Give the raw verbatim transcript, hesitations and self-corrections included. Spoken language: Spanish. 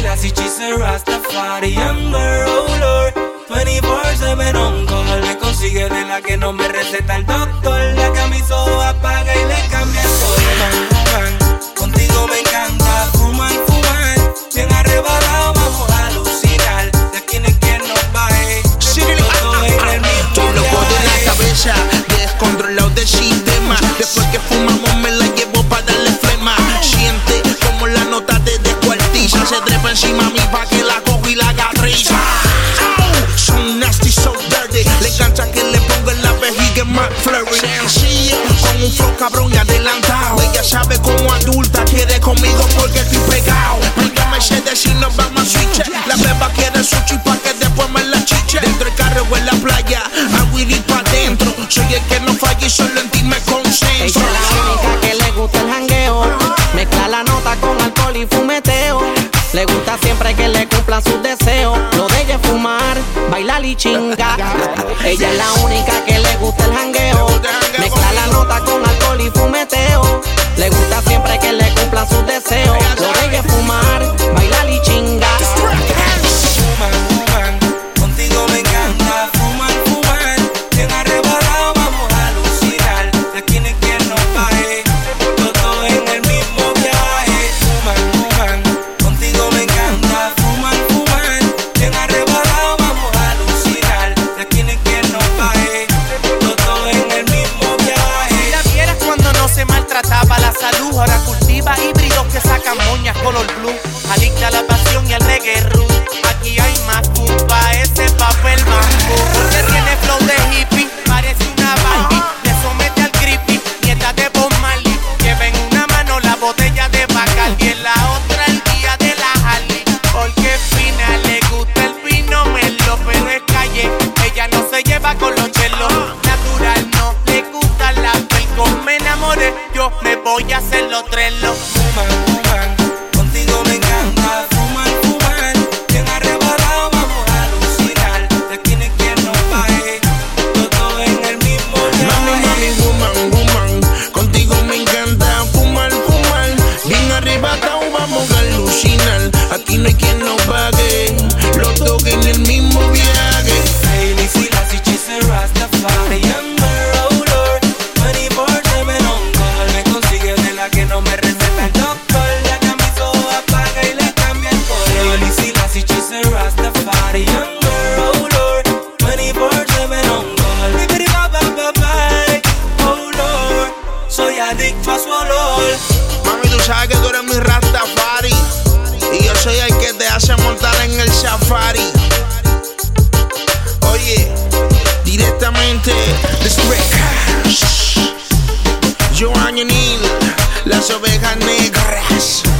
Selassie, she's a Rastafari, younger, oh Lord. veinticuatro siete on call. Me consigue de la que no me receta el doctor. La que a mis ojos apaga y le cambia el color. Fuman, contigo me encanta fumar, fumar. Bien arrebatado, vamos a alucinar. De aquí no hay quien nos baje. Todo en el mismo Estoy loco de la viaje. cabeza, descontrolado del sistema. Después que fumamos me la llevo para darle flema. Siente como la nota te descuartiza. Se trepa encima a mí pa' que la cojo y la agarriza. Oh, so nasty, so dirty. Le encanta que le ponga en la vejiga más flurry. Sencillo, con un flow cabrón y adelantado. Ella sabe como adulta quiere conmigo porque estoy pegado. Venga Mercedes y nos vamos a switch. La beba quiere sushi pa' que después me la chiche. Dentro del carro o en la playa, a Willy pa' dentro. Soy el que no falla y solo en ti me concentro. Ella es la única que le gusta el jangueo. Mezcla la nota con alcohol y fumeteo. Le gusta siempre que le cumplan sus deseos. Lo de ella es fumar, bailar y chingar. Ella es la única que le gusta el jangueo. Mezcla la nota con alcohol y fumeteo. Le gusta siempre que le cumplan sus deseos. Lo de ella es fumar, bailar y chingar. Fuman, fuman, contigo me encanta fumar, fumar. Bien arrebatado, vamos a alucinar. De aquí no hay quien nos baje. Todo en el mismo viaje. Fuman, fuman, contigo me encanta fumar, fumar. Bien arrebatado, vamos a alucinar. De aquí no hay quien nos baje. Todo en el mismo viaje. Si la vieras cuando no se maltrataba la salud, ahora cultiva híbridos que sacan moñas color blue. Adicta a la pasión y al reggae root. Aquí hay más culpa, ese papel mambo. Porque tiene flow de hippie, parece una Barbie. Le somete al creepy, nieta de Bob Marley. Lleva en una mano la botella de Bacardi y en la otra el día de la Harley. Porque fina, le gusta el vino melo, pero es calle. Ella no se lleva con los chelos. Natural no, le gusta la pelco. Me enamoré, yo me voy a hacer los tres los. Fuman, fuman, contigo me encanta fumar, fumar. Bien arrebatado, vamos a alucinar. De aquí no hay quien nos baje. Todo en el mismo Mami, viaje. mami, woman, woman. Contigo me encanta fumar, fumar. Bien arrebatado, vamos a alucinar. Aquí no hay quien nos pague. Los dos en el mismo viaje. Hailey Selassie, she's a Rastafari, younger, oh Lord. veinticuatro siete on call. Me consigue de la que no me receta el doctor. La que a mis ojos apaga y le cambia el color. Hailey Selassie, she's a Rastafari, younger, oh Lord. veinticuatro siete on call. Bibidi ba ba ba ba, oh Lord. Soy adicto a su olor. Mami, tú sabes que tú eres mi Rastafari. Y yo soy el que te hace montar en el safari. Oye, directamente de Strictcast. Joan y Neil, las ovejas negras.